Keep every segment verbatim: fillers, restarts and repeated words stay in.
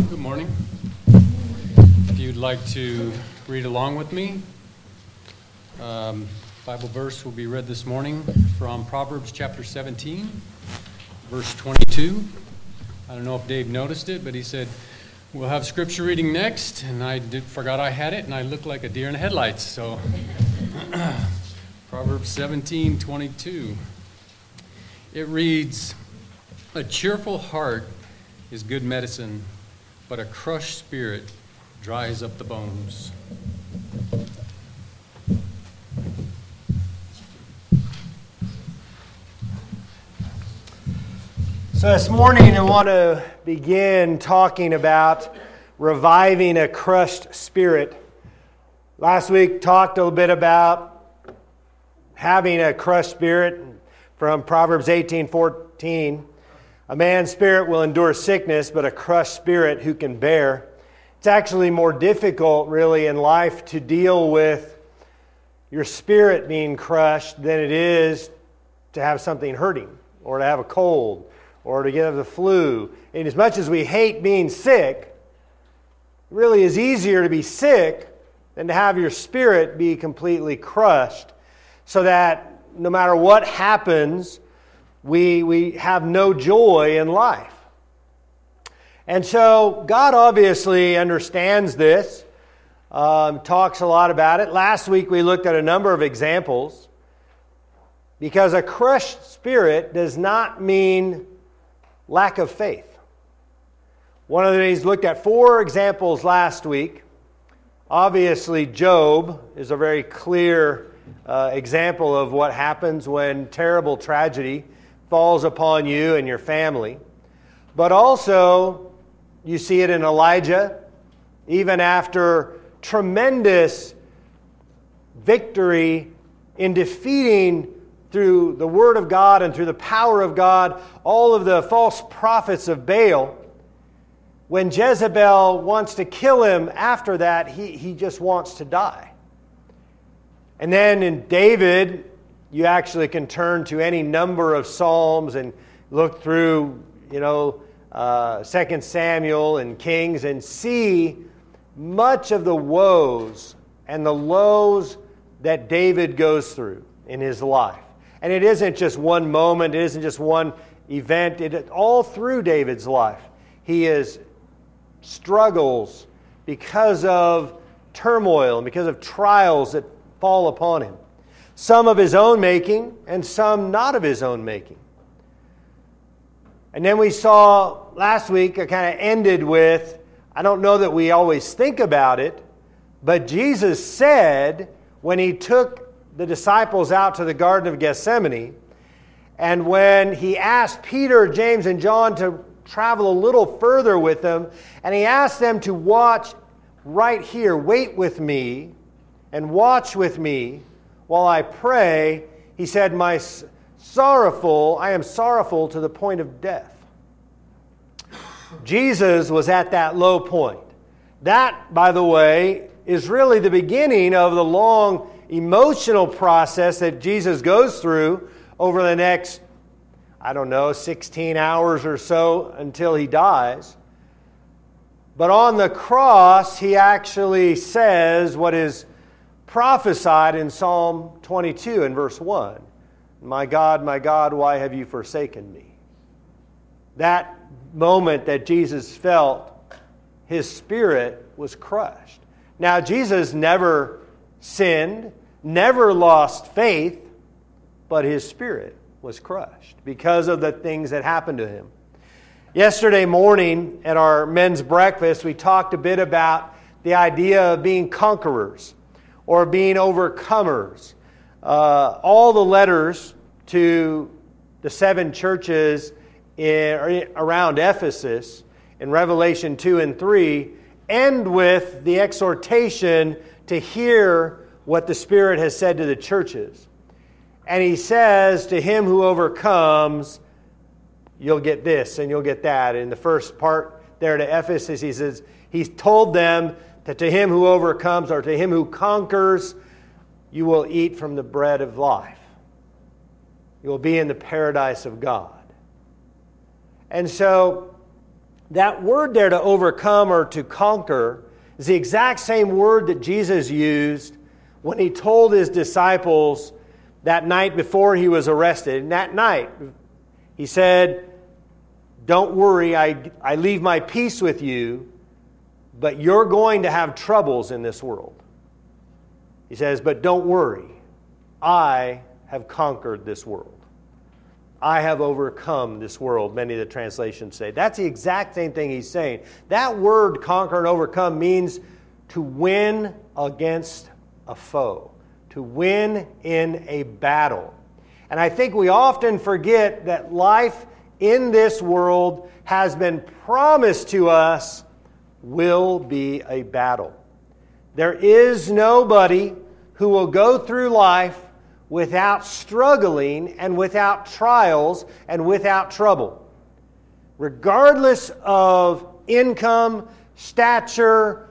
Good morning. If you'd like to read along with me, um, Bible verse will be read this morning from Proverbs chapter seventeen, verse twenty-two. I don't know if Dave noticed it, but he said, we'll have scripture reading next, and I did, forgot I had it, and I looked like a deer in the headlights. So, Proverbs seventeen, twenty-two. It reads, "A cheerful heart is good medicine, but a crushed spirit dries up the bones." So this morning I want to begin talking about reviving a crushed spirit. Last week talked a little bit about having a crushed spirit from Proverbs eighteen fourteen. A man's spirit will endure sickness, but a crushed spirit who can bear? It's actually more difficult, really, in life to deal with your spirit being crushed than it is to have something hurting, or to have a cold, or to get the flu. And as much as we hate being sick, it really is easier to be sick than to have your spirit be completely crushed, so that no matter what happens, We we have no joy in life. And so God obviously understands this, um, talks a lot about it. Last week we looked at a number of examples, because a crushed spirit does not mean lack of faith. One of these looked at four examples last week. Obviously Job is a very clear uh, example of what happens when terrible tragedy falls upon you and your family. But also, you see it in Elijah, even after tremendous victory in defeating, through the Word of God and through the power of God, all of the false prophets of Baal. When Jezebel wants to kill him after that, he, he just wants to die. And then in David, you actually can turn to any number of Psalms and look through, you know, uh, Second Samuel and Kings and see much of the woes and the lows that David goes through in his life. And it isn't just one moment, it isn't just one event, it all through David's life. He is struggles because of turmoil and because of trials that fall upon him. Some of his own making, and some not of his own making. And then we saw last week, I kind of ended with, I don't know that we always think about it, but Jesus said when he took the disciples out to the Garden of Gethsemane, and when he asked Peter, James, and John to travel a little further with them, and he asked them to watch right here, wait with me, and watch with me, while I pray, he said, my sorrowful, I am sorrowful to the point of death. Jesus was at that low point. That, by the way, is really the beginning of the long emotional process that Jesus goes through over the next, I don't know, sixteen hours or so until he dies. But on the cross, he actually says what is prophesied in Psalm twenty-two in verse one. My God, my God, why have you forsaken me? That moment that Jesus felt, his spirit was crushed. Now, Jesus never sinned, never lost faith, but his spirit was crushed because of the things that happened to him. Yesterday morning at our men's breakfast, we talked a bit about the idea of being conquerors, or being overcomers. Uh, all the letters to the seven churches in, around Ephesus in Revelation two and three end with the exhortation to hear what the Spirit has said to the churches. And he says, to him who overcomes, you'll get this and you'll get that. In the first part there to Ephesus, he says, he's told them that to him who overcomes, or to him who conquers, you will eat from the bread of life. You will be in the paradise of God. And so that word there, to overcome or to conquer, is the exact same word that Jesus used when he told his disciples that night before he was arrested. And that night, he said, don't worry, I, I leave my peace with you, but you're going to have troubles in this world. He says, but don't worry, I have conquered this world. I have overcome this world, many of the translations say. That's the exact same thing he's saying. That word, conquer and overcome, means to win against a foe, to win in a battle. And I think we often forget that life in this world has been promised to us will be a battle. There is nobody who will go through life without struggling and without trials and without trouble. Regardless of income, stature,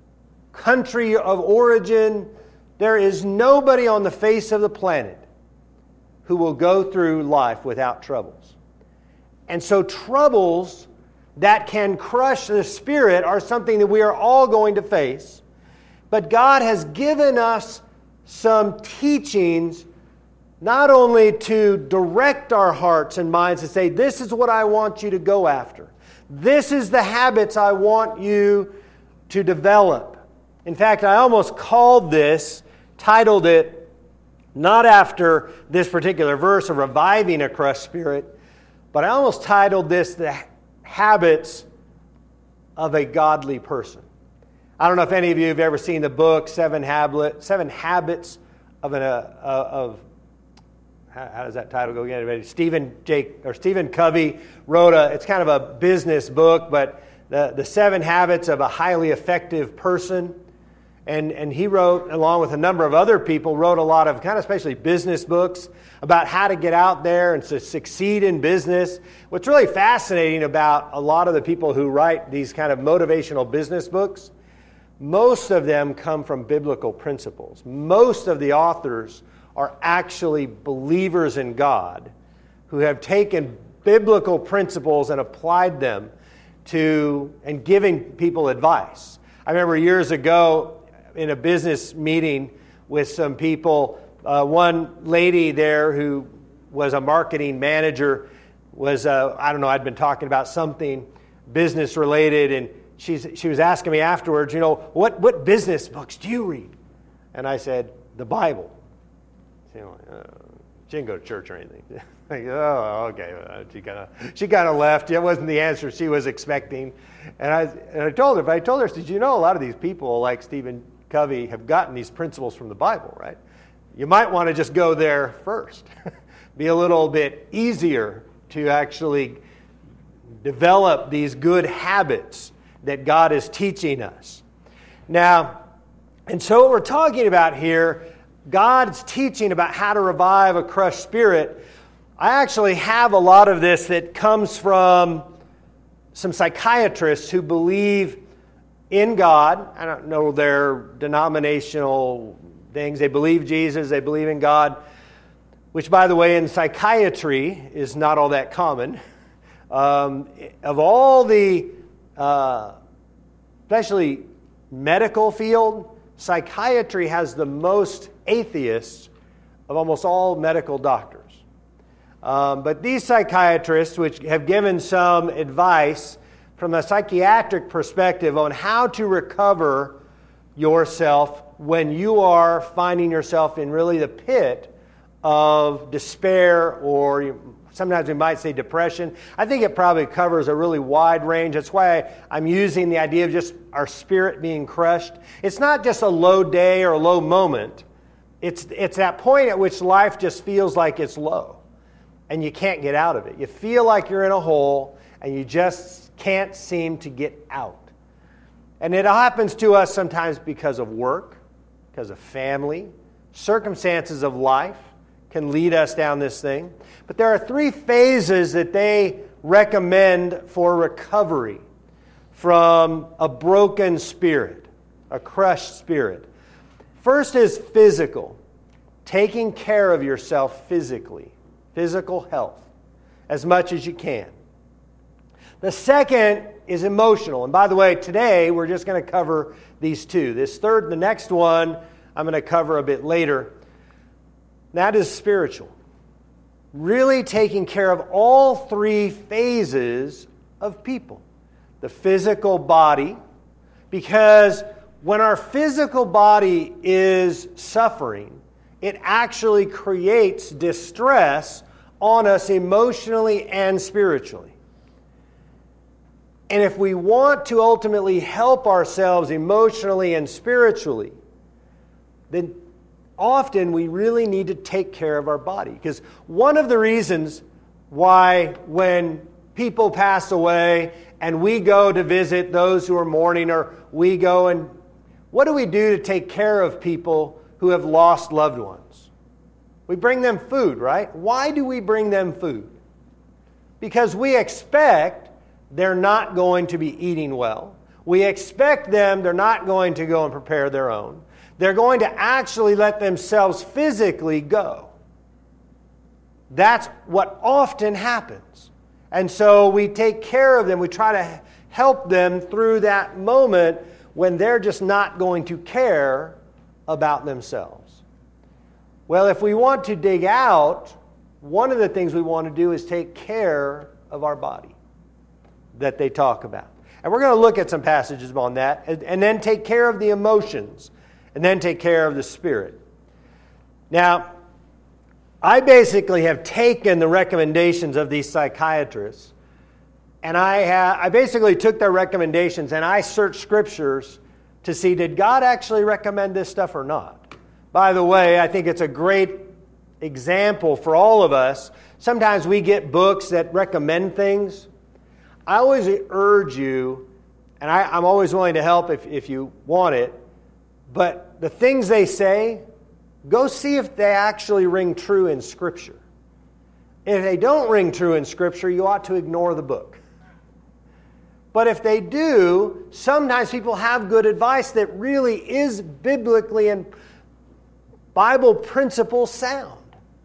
country of origin, there is nobody on the face of the planet who will go through life without troubles. And so troubles that can crush the spirit are something that we are all going to face. But God has given us some teachings not only to direct our hearts and minds to say, this is what I want you to go after. This is the habits I want you to develop. In fact, I almost called this, titled it, not after this particular verse of reviving a crushed spirit, but I almost titled this, The Habits of a Godly Person. I don't know if any of you have ever seen the book, Seven, Habit, Seven Habits of an, uh, of How does that title go again? Stephen Jake or Stephen Covey wrote a. It's kind of a business book, but the the Seven Habits of a Highly Effective Person, and and he wrote, along with a number of other people, wrote a lot of kind of especially business books about how to get out there and to succeed in business. What's really fascinating about a lot of the people who write these kind of motivational business books, most of them come from biblical principles. Most of the authors are actually believers in God who have taken biblical principles and applied them to and giving people advice. I remember years ago in a business meeting with some people, uh, one lady there who was a marketing manager was, uh, I don't know, I'd been talking about something business related, and she's, she was asking me afterwards, you know, what, what business books do you read? And I said, the Bible. You know, uh, she didn't go to church or anything. Like, oh, okay. Uh, she kind of she kind of left. It wasn't the answer she was expecting. And I and I told her, but I told her, did you know a lot of these people like Stephen Covey have gotten these principles from the Bible, right? You might want to just go there first. Be a little bit easier to actually develop these good habits that God is teaching us. Now, and so what we're talking about here, God's teaching about how to revive a crushed spirit. I actually have a lot of this that comes from some psychiatrists who believe in God. I don't know their denominational things. They believe Jesus. They believe in God, which, by the way, in psychiatry is not all that common. Um, of all the, uh, especially medical field, psychiatry has the most atheists of almost all medical doctors. Um, but these psychiatrists, which have given some advice from a psychiatric perspective on how to recover yourself when you are finding yourself in really the pit of despair, or sometimes we might say depression. I think it probably covers a really wide range. That's why I'm using the idea of just our spirit being crushed. It's not just a low day or a low moment. It's, it's that point at which life just feels like it's low and you can't get out of it. You feel like you're in a hole and you just can't seem to get out. And it happens to us sometimes because of work, because of family, circumstances of life can lead us down this thing. But there are three phases that they recommend for recovery from a broken spirit, a crushed spirit. First is physical, taking care of yourself physically, physical health, as much as you can. The second is emotional. And by the way, today we're just going to cover these two. This third, the next one, I'm going to cover a bit later. That is spiritual. Really taking care of all three phases of people. The physical body, because when our physical body is suffering, it actually creates distress on us emotionally and spiritually. And if we want to ultimately help ourselves emotionally and spiritually, then often we really need to take care of our body. Because one of the reasons why when people pass away and we go to visit those who are mourning, or we go and what do we do to take care of people who have lost loved ones? We bring them food, right? Why do we bring them food? Because we expect they're not going to be eating well. We expect them, they're not going to go and prepare their own. They're going to actually let themselves physically go. That's what often happens. And so we take care of them. We try to help them through that moment when they're just not going to care about themselves. Well, if we want to dig out, one of the things we want to do is take care of our body that they talk about. And we're going to look at some passages on that, and, and then take care of the emotions, and then take care of the spirit. Now, I basically have taken the recommendations of these psychiatrists, and I, ha- I basically took their recommendations and I searched scriptures to see, did God actually recommend this stuff or not? By the way, I think it's a great example for all of us. Sometimes we get books that recommend things. I always urge you, and I, I'm always willing to help if, if you want it, but the things they say, go see if they actually ring true in Scripture. If they don't ring true in Scripture, you ought to ignore the book. But if they do, sometimes people have good advice that really is biblically and Bible principle sound.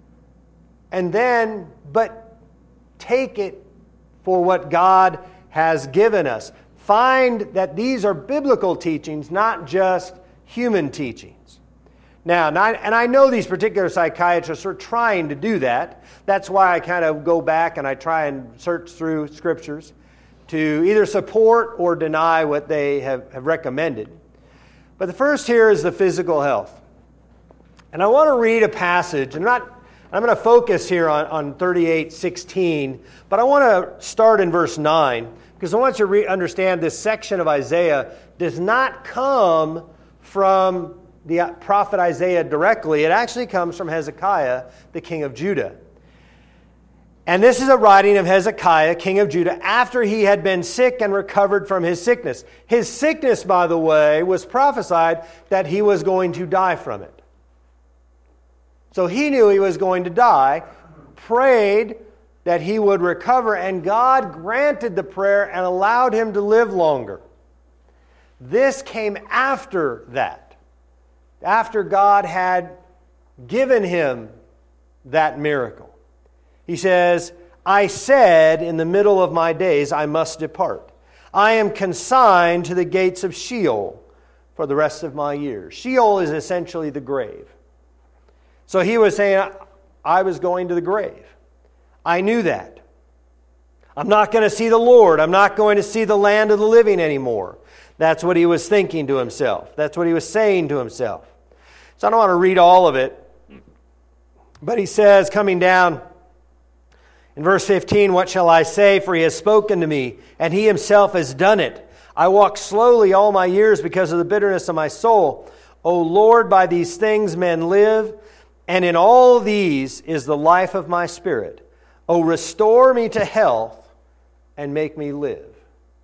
And then, but take it for what God has given us. Find that these are biblical teachings, not just human teachings. Now, and I, and I know these particular psychiatrists are trying to do that. That's why I kind of go back and I try and search through scriptures to either support or deny what they have, have recommended. But the first here is the physical health. And I want to read a passage. I'm not I'm going to focus here on, on thirty-eight sixteen, but I want to start in verse nine, because I want you to re- understand this section of Isaiah does not come from the prophet Isaiah directly. It actually comes from Hezekiah, the king of Judah. And this is a writing of Hezekiah, king of Judah, after he had been sick and recovered from his sickness. His sickness, by the way, was prophesied that he was going to die from it. So he knew he was going to die, prayed that he would recover, and God granted the prayer and allowed him to live longer. This came after that, after God had given him that miracle. He says, I said in the middle of my days, I must depart. I am consigned to the gates of Sheol for the rest of my years. Sheol is essentially the grave. So he was saying, I was going to the grave. I knew that. I'm not going to see the Lord. I'm not going to see the land of the living anymore. That's what he was thinking to himself. That's what he was saying to himself. So I don't want to read all of it. But he says, coming down in verse fifteen, what shall I say? For he has spoken to me, and he himself has done it. I walked slowly all my years because of the bitterness of my soul. O Lord, by these things men live, and in all these is the life of my spirit. O restore me to health and make me live.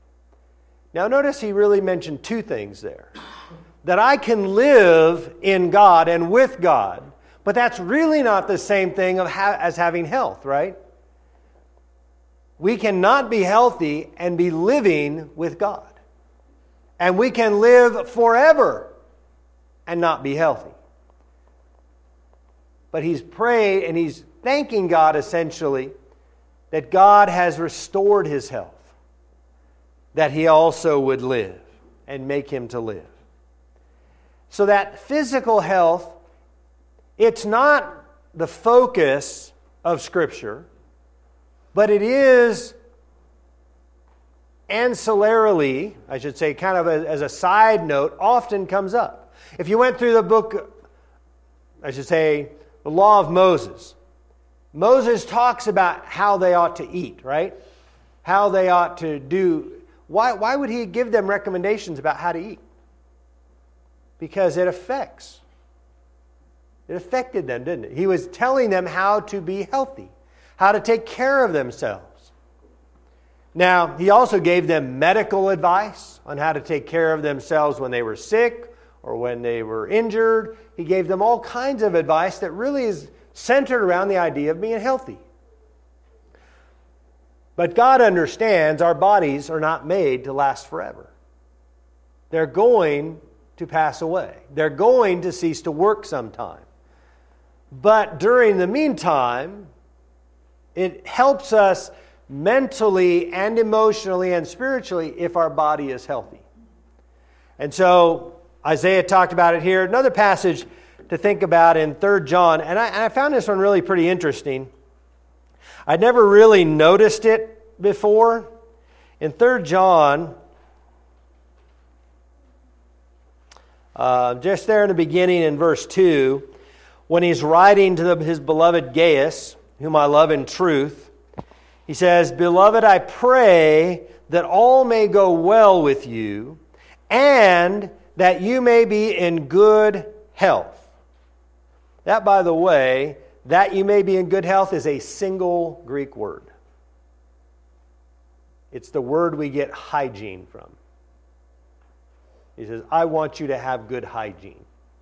Now notice he really mentioned two things there. That I can live in God and with God, but that's really not the same thing of ha- as having health, right? We cannot be healthy and be living with God. And we can live forever and not be healthy. But he's prayed and he's thanking God essentially that God has restored his health. that he also would live and make him to live. So that physical health, it's not the focus of Scripture, but it is ancillarily, I should say, kind of a, as a side note, often comes up. If you went through the book, I should say, the Law of Moses, Moses talks about how they ought to eat, right? How they ought to do. Why, why would he give them recommendations about how to eat? Because it affects. It affected them, didn't it? He was telling them how to be healthy, how to take care of themselves. Now, he also gave them medical advice on how to take care of themselves when they were sick or when they were injured. He gave them all kinds of advice that really is centered around the idea of being healthy. But God understands our bodies are not made to last forever. They're going to pass away. They're going to cease to work sometime. But during the meantime, it helps us mentally and emotionally and spiritually if our body is healthy. And so Isaiah talked about it here. Another passage to think about in Third John, and I, and I found this one really pretty interesting. I'd never really noticed it before. In Third John, uh, just there in the beginning in verse two, when he's writing to the, his beloved Gaius, whom I love in truth, he says, "Beloved, I pray that all may go well with you, and that you may be in good health." That, by the way, that you may be in good health is a single Greek word. It's the word we get hygiene from. He says, I want you to have good hygiene.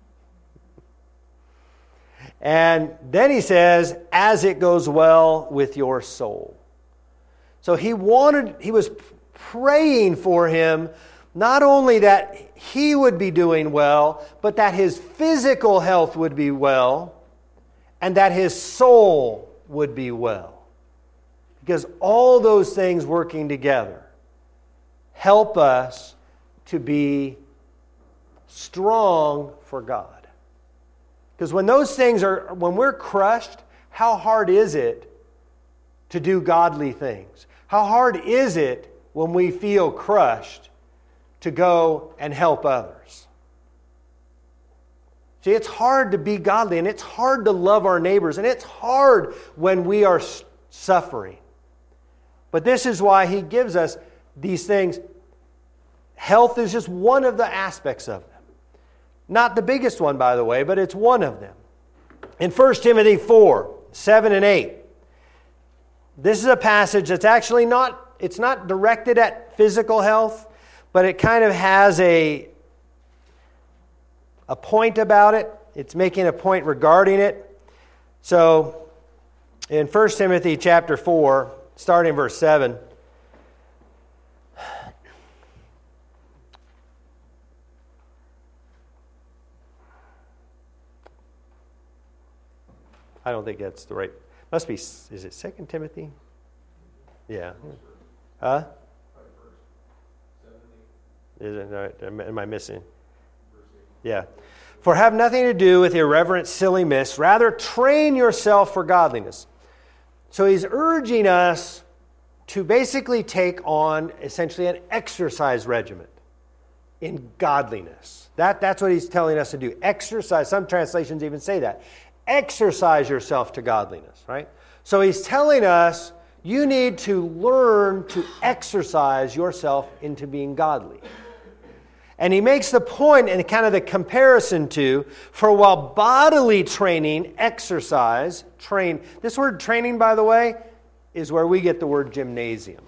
And then he says, as it goes well with your soul. So he wanted, he was praying for him, not only that he would be doing well, but that his physical health would be well, and that his soul would be well. Because all those things working together help us to be strong for God. Because when those things are, when we're crushed, how hard is it to do godly things? How hard is it when we feel crushed to go and help others? See, it's hard to be godly, and it's hard to love our neighbors, and it's hard when we are suffering. But this is why he gives us these things. Health is just one of the aspects of them. Not the biggest one, by the way, but it's one of them. In First Timothy four, seven and eight, this is a passage that's actually not, it's not directed at physical health, but it kind of has a, a point about it. It's making a point regarding it. So, in First Timothy chapter four, starting in verse seven, I don't think that's the right. Must be, is it Second Timothy? Yeah. Huh? Is it, right? Am I missing? Yeah. For have nothing to do with irreverent, silly myths. Rather, train yourself for godliness. So he's urging us to basically take on essentially an exercise regimen in godliness. That, that's what he's telling us to do. Exercise. Some translations even say that. Exercise yourself to godliness, right? So he's telling us you need to learn to exercise yourself into being godly. And he makes the point and kind of the comparison to, for while bodily training, exercise, train. This word training, by the way, is where we get the word gymnasium.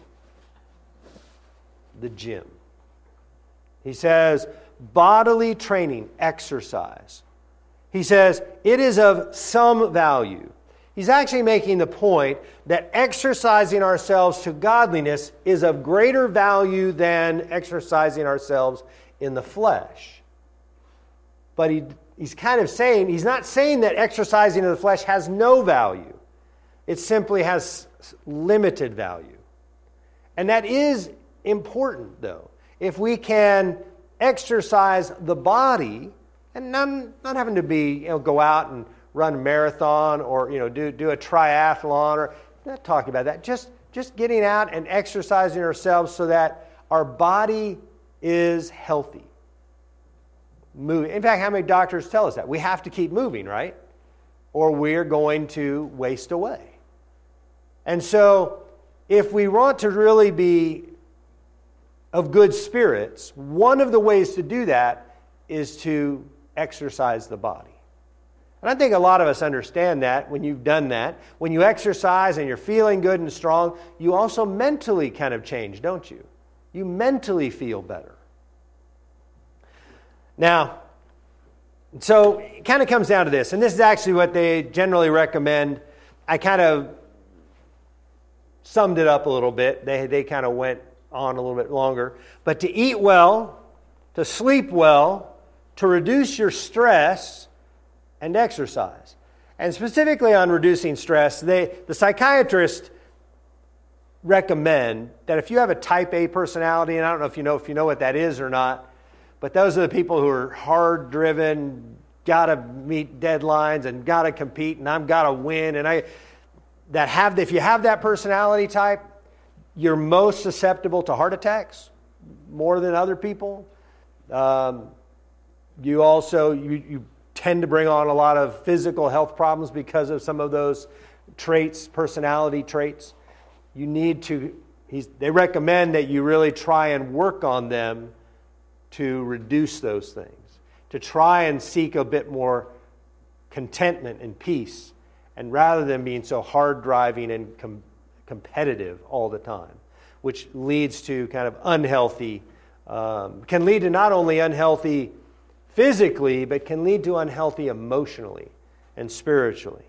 The gym. He says bodily training, exercise. He says, it is of some value. He's actually making the point that exercising ourselves to godliness is of greater value than exercising ourselves in the flesh. But he, he's kind of saying, he's not saying that exercising in the flesh has no value. It simply has limited value. And that is important, though. If we can exercise the body, and not, not having to be, you know, go out and run a marathon or, you know, do, do a triathlon, or not talking about that, just, just getting out and exercising ourselves so that our body is healthy. Moving. In fact, how many doctors tell us that? We have to keep moving, right? Or we're going to waste away. And so, if we want to really be of good spirits, one of the ways to do that is to exercise the body. And I think a lot of us understand that when you've done that. When you exercise and you're feeling good and strong, you also mentally kind of change, don't you? You mentally feel better. Now, so it kind of comes down to this, and this is actually what they generally recommend. I kind of summed it up a little bit. They, they kind of went on a little bit longer. But to eat well, to sleep well, to reduce your stress, and exercise. And specifically on reducing stress, they, the psychiatrists recommend that if you have a type A personality, and I don't know if you know if you know what that is or not, but those are the people who are hard-driven, got to meet deadlines and got to compete, and I've got to win. And I that have if you have that personality type, you're most susceptible to heart attacks more than other people. Um, you also you, you tend to bring on a lot of physical health problems because of some of those traits, personality traits. You need to. He's, they recommend that you really try and work on them to reduce those things, to try and seek a bit more contentment and peace, and rather than being so hard-driving and com- competitive all the time, which leads to kind of unhealthy, um, can lead to not only unhealthy physically, but can lead to unhealthy emotionally and spiritually.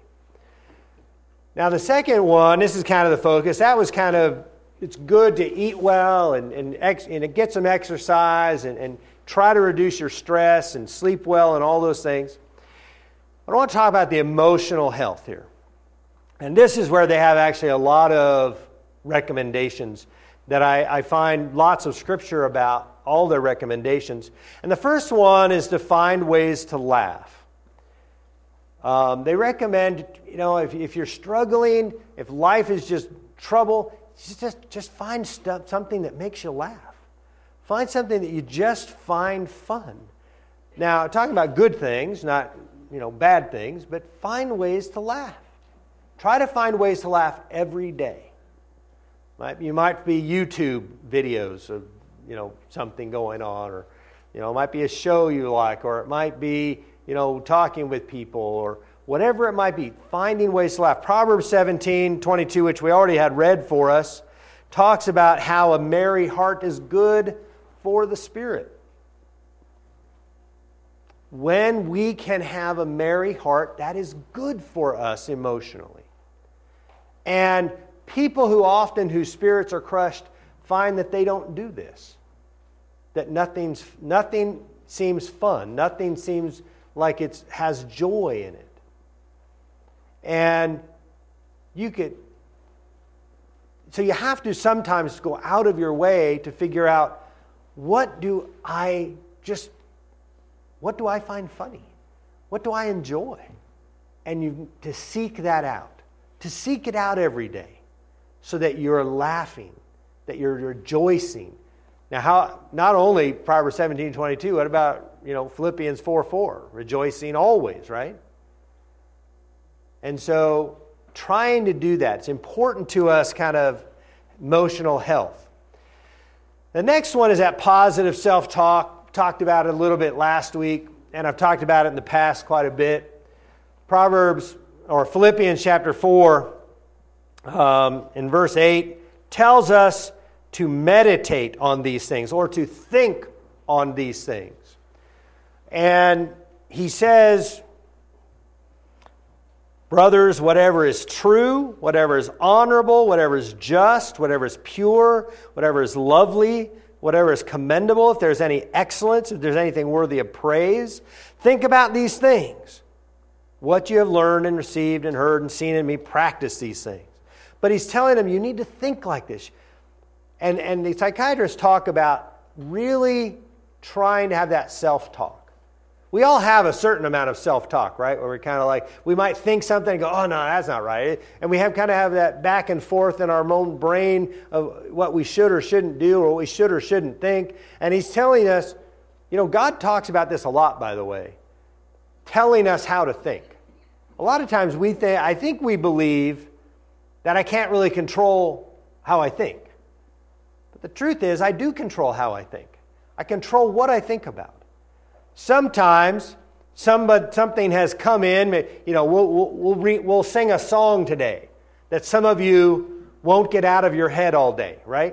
Now the second one, this is kind of the focus, that was kind of, it's good to eat well and, and, ex, and get some exercise and, and try to reduce your stress and sleep well and all those things. I want to talk about the emotional health here. And this is where they have actually a lot of recommendations that I, I find lots of scripture about, all their recommendations. And the first one is to find ways to laugh. Um, they recommend, you know, if, if you're struggling, if life is just trouble, just, just find stuff, something that makes you laugh. Find something that you just find fun. Now, talking about good things, not, you know, bad things, but find ways to laugh. Try to find ways to laugh every day. You might be YouTube videos of, you know, something going on, or, you know, it might be a show you like, or it might be, you know, talking with people, or whatever it might be, finding ways to laugh. Proverbs seventeen twenty-two, which we already had read for us, talks about how a merry heart is good for the spirit. When we can have a merry heart, that is good for us emotionally. And people who often, whose spirits are crushed, find that they don't do this. That nothing's, nothing seems fun. Nothing seems like it has joy in it. And you could... So you have to sometimes go out of your way to figure out, what do I just... What do I find funny? What do I enjoy? And you to seek that out. To seek it out every day. So that you're laughing. That you're rejoicing. Now, how not only Proverbs seventeen twenty-two, what about, you know, Philippians four four? Rejoicing always, right? And so, trying to do that. It's important to us, kind of emotional health. The next one is that positive self-talk. Talked about it a little bit last week, and I've talked about it in the past quite a bit. Proverbs, or Philippians chapter four, um, in verse eight, tells us to meditate on these things, or to think on these things. And he says, brothers, whatever is true, whatever is honorable, whatever is just, whatever is pure, whatever is lovely, whatever is commendable, if there's any excellence, if there's anything worthy of praise, think about these things. What you have learned and received and heard and seen in me, practice these things. But he's telling them, you need to think like this. And, and the psychiatrists talk about really trying to have that self-talk. We all have a certain amount of self-talk, right? Where we're kind of like, we might think something and go, oh, no, that's not right. And we have kind of have that back and forth in our own brain of what we should or shouldn't do or what we should or shouldn't think. And he's telling us, you know, God talks about this a lot, by the way, telling us how to think. A lot of times we think, I think we believe that I can't really control how I think. But the truth is, I do control how I think. I control what I think about. Sometimes somebody, something has come in, you know, we'll, we'll, we'll, re, we'll sing a song today that some of you won't get out of your head all day, right?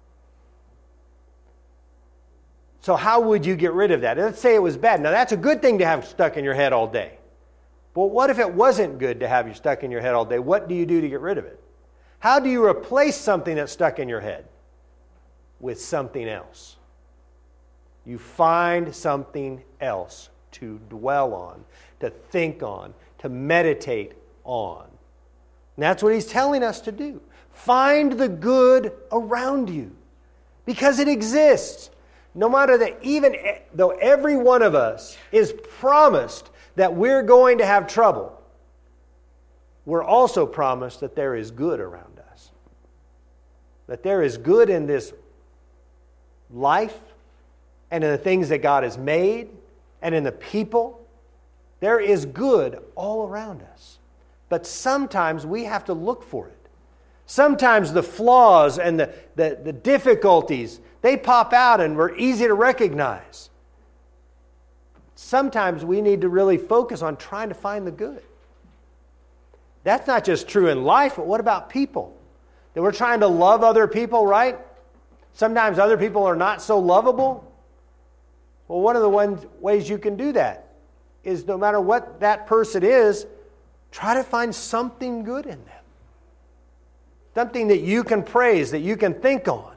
So how would you get rid of that? Let's say it was bad. Now that's a good thing to have stuck in your head all day. But what if it wasn't good to have you stuck in your head all day? What do you do to get rid of it? How do you replace something that's stuck in your head? With something else. You find something else to dwell on, to think on, to meditate on. And that's what he's telling us to do. Find the good around you because it exists. No matter that, even though every one of us is promised that we're going to have trouble, we're also promised that there is good around us. That there is good in this life and in the things that God has made and in the people. There is good all around us. But sometimes we have to look for it. Sometimes the flaws and the, the, the difficulties, they pop out and we're easy to recognize. Sometimes we need to really focus on trying to find the good. That's not just true in life, but what about people? That we're trying to love other people, right? Sometimes other people are not so lovable. Well, one of the ones, ways you can do that is no matter what that person is, try to find something good in them. Something that you can praise, that you can think on.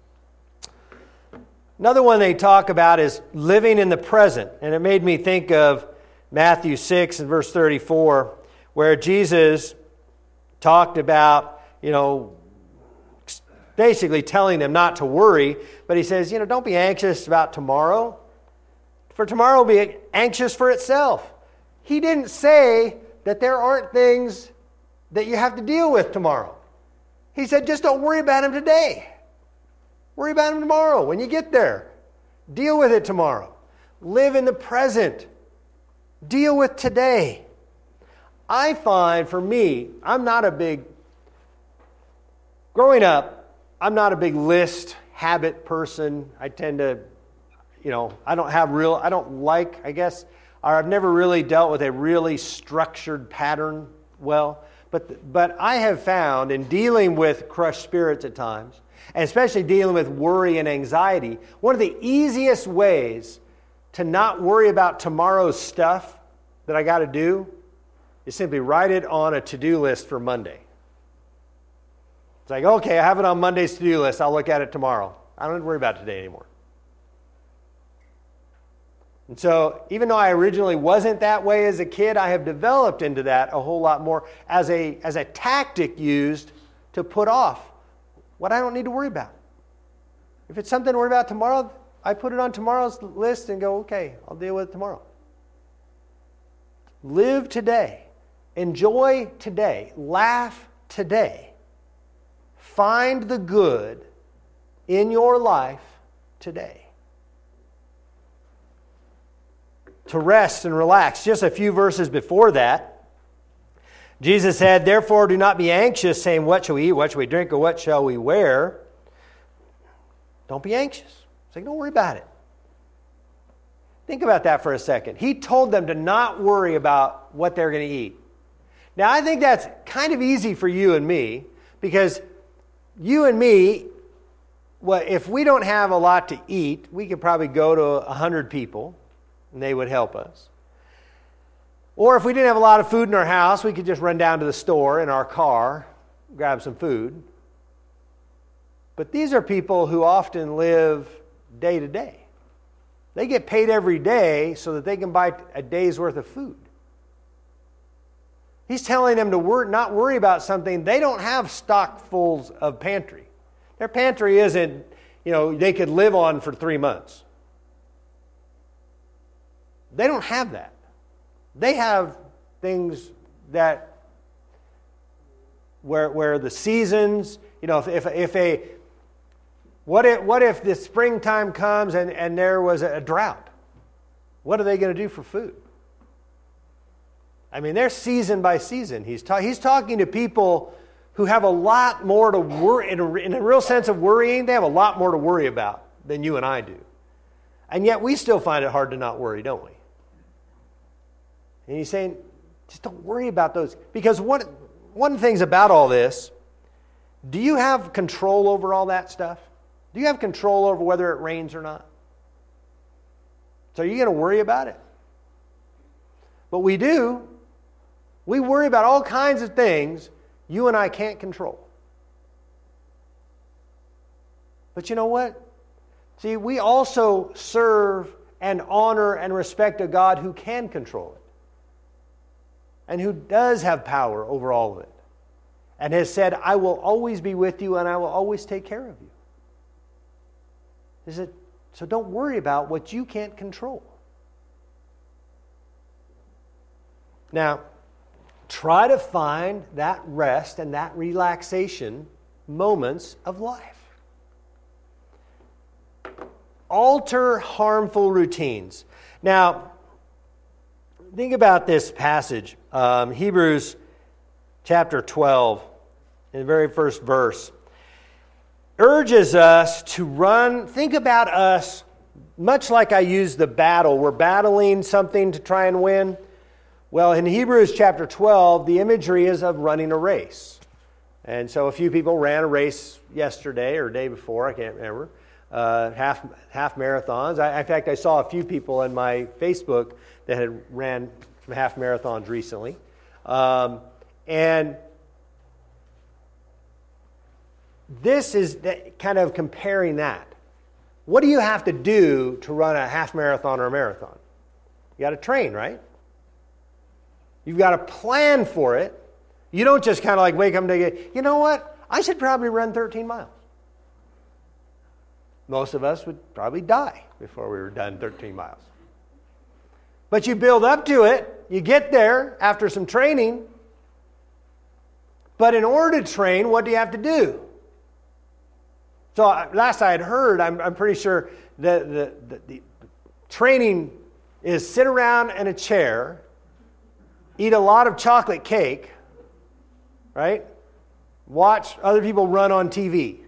Another one they talk about is living in the present. And it made me think of Matthew six and verse thirty-four, where Jesus talked about, you know, basically telling them not to worry. But he says, you know, don't be anxious about tomorrow. For tomorrow will be anxious for itself. He didn't say that there aren't things that you have to deal with tomorrow. He said, just don't worry about them today. Worry about them tomorrow when you get there. Deal with it tomorrow. Live in the present. Deal with today. I find for me, I'm not a big, growing up, I'm not a big list habit person. I tend to, you know, I don't have real, I don't like, I guess, or I've never really dealt with a really structured pattern well. But, but I have found in dealing with crushed spirits at times, and especially dealing with worry and anxiety, one of the easiest ways to not worry about tomorrow's stuff that I got to do is simply write it on a to-do list for Monday. It's like, okay, I have it on Monday's to-do list. I'll look at it tomorrow. I don't have to worry about it today anymore. And so, even though I originally wasn't that way as a kid, I have developed into that a whole lot more as a, as a tactic used to put off what I don't need to worry about. If it's something to worry about tomorrow, I put it on tomorrow's list and go, okay, I'll deal with it tomorrow. Live today. Enjoy today. Laugh today. Find the good in your life today. To rest and relax. Just a few verses before that, Jesus said, therefore do not be anxious, saying, what shall we eat, what shall we drink, or what shall we wear? Don't be anxious. It's like, don't worry about it. Think about that for a second. He told them to not worry about what they're going to eat. Now, I think that's kind of easy for you and me, because you and me, well, if we don't have a lot to eat, we could probably go to a hundred people, and they would help us. Or if we didn't have a lot of food in our house, we could just run down to the store in our car, grab some food. But these are people who often live day to day. They get paid every day so that they can buy a day's worth of food. He's telling them to wor- not worry about something. They don't have stock fulls of pantry. Their pantry isn't, you know, they could live on for three months. They don't have that. They have things that, where where the seasons, you know, if if, if a, what if, what if the springtime comes and, and there was a drought? What are they going to do for food? I mean, they're season by season. He's, ta- he's talking to people who have a lot more to worry, in a, in a real sense of worrying, they have a lot more to worry about than you and I do. And yet we still find it hard to not worry, don't we? And he's saying, just don't worry about those. Because one, one of the things about all this, do you have control over all that stuff? Do you have control over whether it rains or not? So are you going to worry about it? But we do. We worry about all kinds of things you and I can't control. But you know what? See, we also serve and honor and respect a God who can control it. And who does have power over all of it. And has said, I will always be with you and I will always take care of you. Is it? So don't worry about what you can't control. Now, try to find that rest and that relaxation moments of life. Alter harmful routines. Now, think about this passage, um, Hebrews chapter twelve, in the very first verse. Urges us to run, think about us, much like I used the battle. We're battling something to try and win. Well, in Hebrews chapter twelve, the imagery is of running a race. And so a few people ran a race yesterday or day before, I can't remember, uh, half half marathons. I, in fact, I saw a few people in my Facebook that had ran some half marathons recently. Um, and this is kind of comparing that. What do you have to do to run a half marathon or a marathon? You got to train, right? You've got to plan for it. You don't just kind of like wake up and think, you know what? I should probably run thirteen miles. Most of us would probably die before we were done thirteen miles. But you build up to it. You get there after some training. But in order to train, what do you have to do? So last I had heard, I'm, I'm pretty sure that the, the, the training is sit around in a chair, eat a lot of chocolate cake, right? Watch other people run on T V.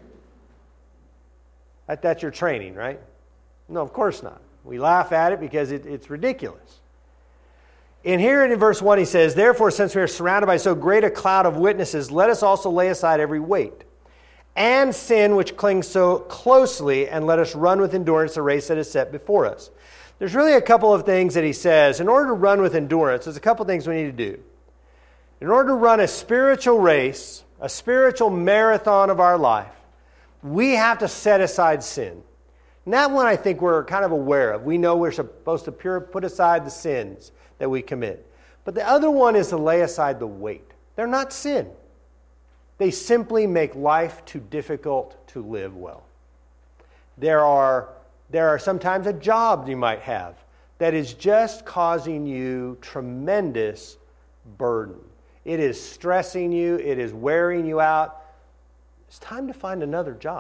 That, that's your training, right? No, of course not. We laugh at it because it, it's ridiculous. And here in verse one he says, therefore, since we are surrounded by so great a cloud of witnesses, let us also lay aside every weight and sin which clings so closely, and let us run with endurance the race that is set before us. There's really a couple of things that he says. In order to run with endurance, there's a couple of things we need to do. In order to run a spiritual race, a spiritual marathon of our life, we have to set aside sin. And that one I think we're kind of aware of. We know we're supposed to pure, put aside the sins that we commit. But the other one is to lay aside the weight. They're not sin. They simply make life too difficult to live well. There are, there are sometimes a job you might have that is just causing you tremendous burden. It is stressing you. It is wearing you out. It's time to find another job.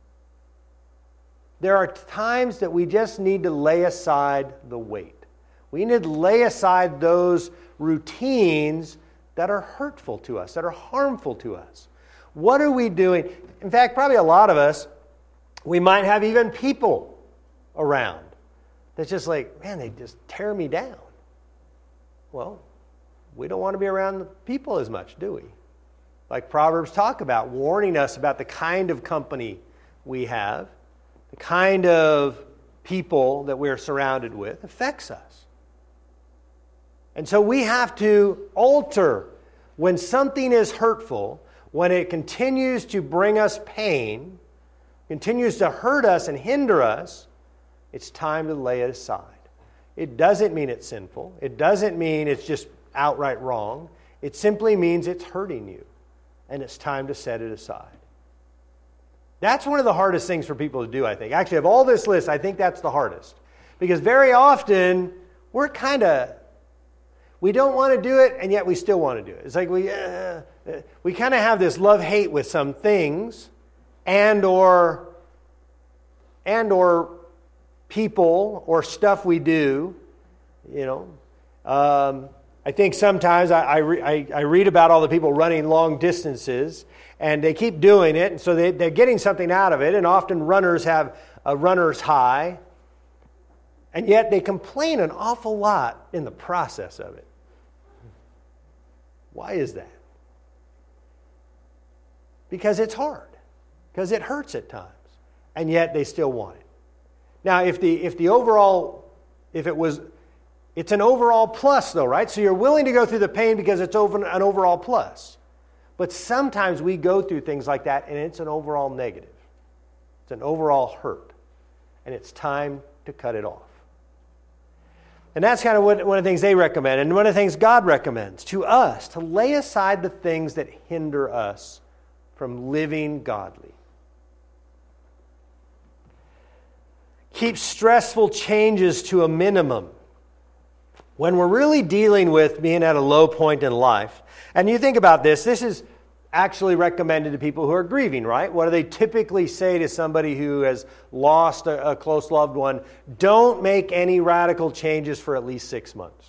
There are times that we just need to lay aside the weight. We need to lay aside those routines that are hurtful to us, that are harmful to us. What are we doing? In fact, probably a lot of us, we might have even people around that's just like, man, they just tear me down. Well, we don't want to be around the people as much, do we? Like Proverbs talk about, warning us about the kind of company we have, the kind of people that we're surrounded with affects us. And so we have to alter when something is hurtful, when it continues to bring us pain, continues to hurt us and hinder us, it's time to lay it aside. It doesn't mean it's sinful. It doesn't mean it's just outright wrong. It simply means it's hurting you, and it's time to set it aside. That's one of the hardest things for people to do, I think. Actually, of all this list, I think that's the hardest. Because very often, we're kind of, we don't want to do it, and yet we still want to do it. It's like we, uh, we kind of have this love-hate with some things, and or, and or people, or stuff we do, you know. Um, I think sometimes I, I, re, I, I read about all the people running long distances, and they keep doing it, and so they, they're getting something out of it, and often runners have a runner's high, and yet they complain an awful lot in the process of it. Why is that? Because it's hard, because it hurts at times, and yet they still want it. Now, if the if the overall, if it was, it's an overall plus though, right? So you're willing to go through the pain because it's over an overall plus. But sometimes we go through things like that and it's an overall negative. It's an overall hurt. And it's time to cut it off. And that's kind of what, one of the things they recommend. And one of the things God recommends to us, to lay aside the things that hinder us from living godly. Keep stressful changes to a minimum. When we're really dealing with being at a low point in life, and you think about this, this is actually recommended to people who are grieving, right? What do they typically say to somebody who has lost a, a close loved one? Don't make any radical changes for at least six months.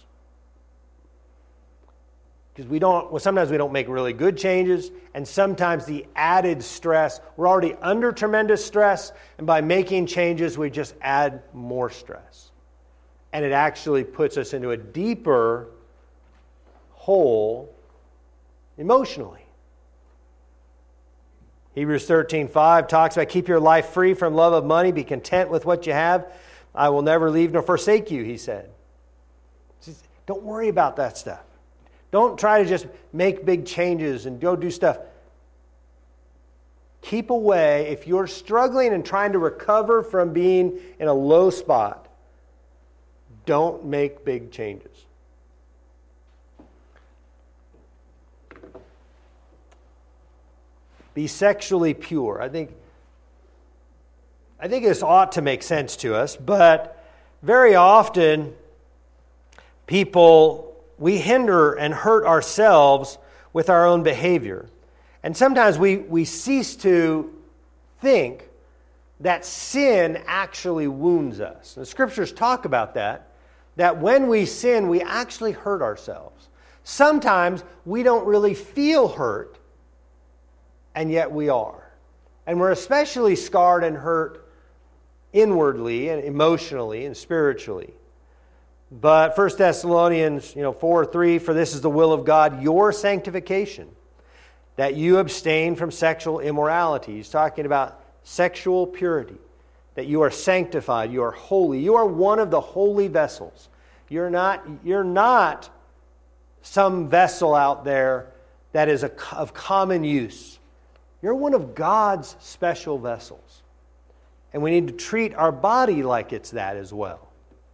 Because we don't, well, sometimes we don't make really good changes, and sometimes the added stress, we're already under tremendous stress, and by making changes, we just add more stress. And it actually puts us into a deeper hole emotionally. Hebrews thirteen five talks about keep your life free from love of money. Be content with what you have. I will never leave nor forsake you, he said. Don't worry about that stuff. Don't try to just make big changes and go do stuff. Keep away. If you're struggling and trying to recover from being in a low spot, don't make big changes. Be sexually pure. I think, I think this ought to make sense to us, but very often people, we hinder and hurt ourselves with our own behavior. And sometimes we, we cease to think that sin actually wounds us. The Scriptures talk about that, that when we sin, we actually hurt ourselves. Sometimes we don't really feel hurt, and yet we are. And we're especially scarred and hurt inwardly and emotionally and spiritually. But First Thessalonians, you know, four three, for this is the will of God, your sanctification, that you abstain from sexual immorality. He's talking about sexual purity, that you are sanctified, you are holy. You are one of the holy vessels. You're not, you're not some vessel out there that is a, of common use. You're one of God's special vessels. And we need to treat our body like it's that as well.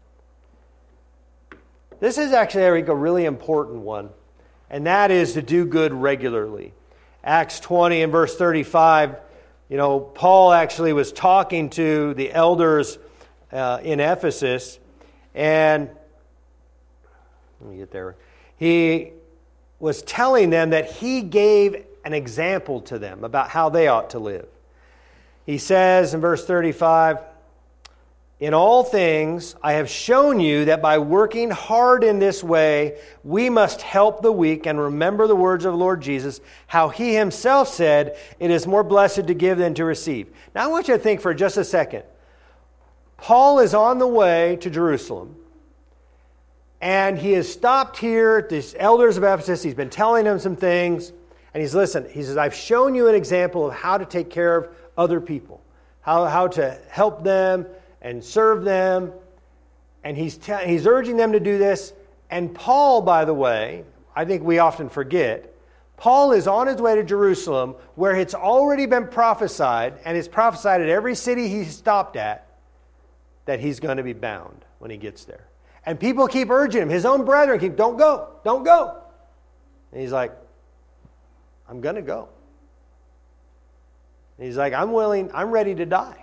This is actually, I think, a really important one, and that is to do good regularly. Acts twenty and verse thirty-five, you know, Paul actually was talking to the elders uh, in Ephesus, and let me get there. He was telling them that he gave an example to them about how they ought to live. He says in verse thirty-five, in all things I have shown you that by working hard in this way, we must help the weak and remember the words of the Lord Jesus, how he himself said, it is more blessed to give than to receive. Now I want you to think for just a second. Paul is on the way to Jerusalem, and he has stopped here at the elders of Ephesus. He's been telling them some things, and he's listened. He says, I've shown you an example of how to take care of other people, how, how to help them and serve them. And he's, te- he's urging them to do this. And Paul, by the way, I think we often forget, Paul is on his way to Jerusalem where it's already been prophesied, and it's prophesied at every city he's stopped at, that he's going to be bound when he gets there. And people keep urging him. His own brethren keep, don't go, don't go. And he's like, I'm going to go. And he's like, I'm willing, I'm ready to die.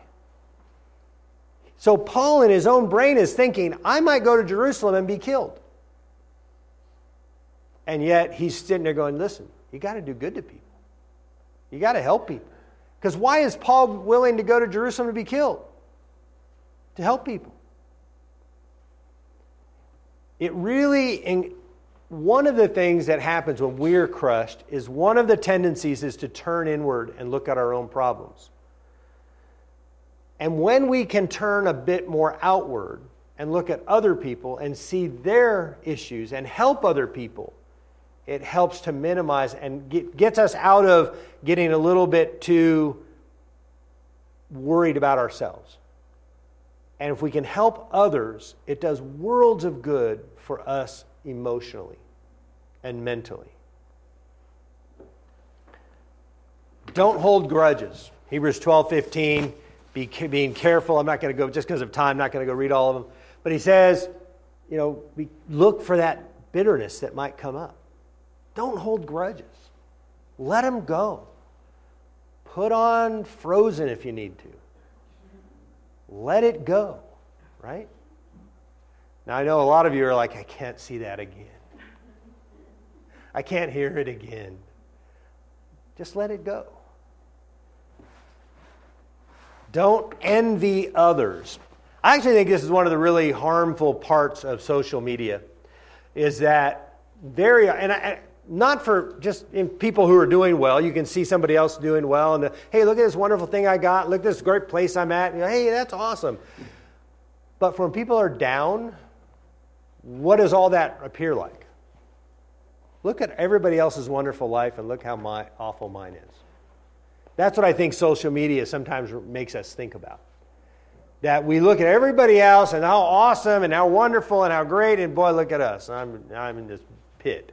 So Paul in his own brain is thinking, I might go to Jerusalem and be killed. And yet he's sitting there going, listen, you got to do good to people. You got to help people. Because why is Paul willing to go to Jerusalem to be killed? To help people. It really, in, one of the things that happens when we're crushed is one of the tendencies is to turn inward and look at our own problems. And when we can turn a bit more outward and look at other people and see their issues and help other people, it helps to minimize and get, gets us out of getting a little bit too worried about ourselves. And if we can help others, it does worlds of good for us emotionally and mentally. Don't hold grudges. Hebrews twelve fifteen, be, being careful. I'm not going to go, just because of time, I'm not going to go read all of them. But he says, you know, be, look for that bitterness that might come up. Don't hold grudges. Let them go. Put on Frozen if you need to. Let it go, right? Now, I know a lot of you are like, I can't see that again. I can't hear it again. Just let it go. Don't envy others. I actually think this is one of the really harmful parts of social media, is that very, and I, not for just in people who are doing well. You can see somebody else doing well, and the, hey, look at this wonderful thing I got. Look at this great place I'm at. You know, hey, that's awesome. But when people are down, what does all that appear like? Look at everybody else's wonderful life and look how my awful mine is. That's what I think social media sometimes makes us think about. That we look at everybody else and how awesome and how wonderful and how great, and boy, look at us. I'm, I'm in this pit.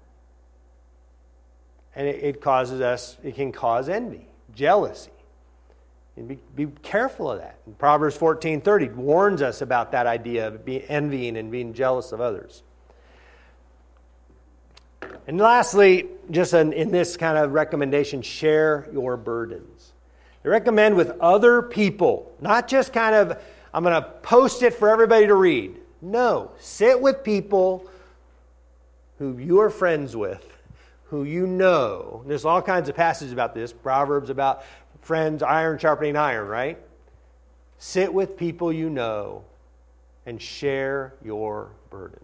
And it, it causes us, it can cause envy, jealousy. And be, be careful of that. And Proverbs fourteen thirty warns us about that idea of being envying and being jealous of others. And lastly, just in, in this kind of recommendation, share your burdens. They recommend with other people, not just kind of, I'm going to post it for everybody to read. No, sit with people who you are friends with, who you know. There's all kinds of passages about this. Proverbs about friends, iron sharpening iron, right? Sit with people you know and share your burdens.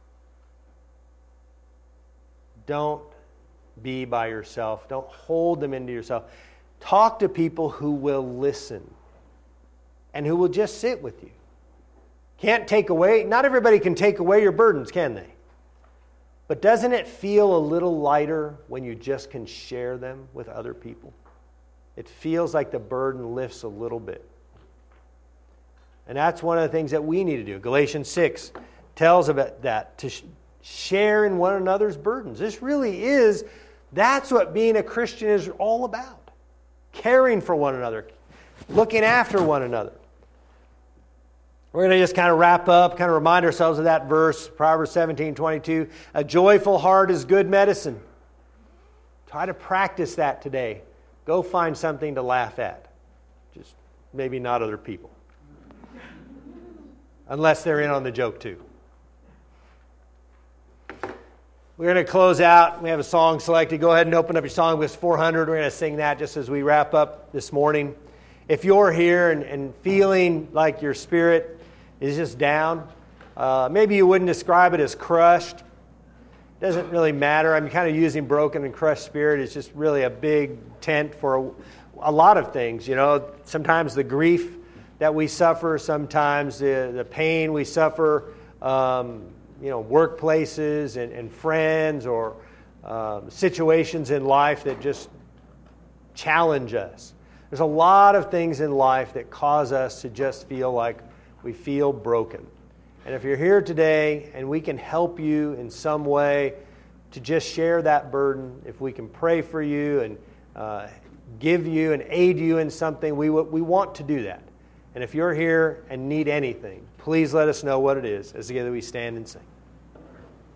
Don't be by yourself. Don't hold them into yourself. Talk to people who will listen and who will just sit with you. Can't take away, not everybody can take away your burdens, can they? But doesn't it feel a little lighter when you just can share them with other people? It feels like the burden lifts a little bit. And that's one of the things that we need to do. Galatians six tells about that, to sh- share in one another's burdens. This really is, that's what being a Christian is all about. Caring for one another, looking after one another. We're going to just kind of wrap up, kind of remind ourselves of that verse, Proverbs seventeen twenty-two. A joyful heart is good medicine. Try to practice that today. Go find something to laugh at. Just maybe not other people. Unless they're in on the joke too. We're going to close out. We have a song selected. Go ahead and open up your song list four hundred. We're going to sing that just as we wrap up this morning. If you're here and, and feeling like your spirit is just down, uh, maybe you wouldn't describe it as crushed. Doesn't really matter. I'm kind of using broken and crushed spirit. It's just really a big tent for a, a lot of things. You know, sometimes the grief that we suffer, sometimes the, the pain we suffer, um, you know, workplaces and, and friends or um, situations in life that just challenge us. There's a lot of things in life that cause us to just feel like we feel broken. And if you're here today and we can help you in some way to just share that burden, if we can pray for you and uh, give you and aid you in something, we w- we want to do that. And if you're here and need anything, please let us know what it is as together we stand and sing.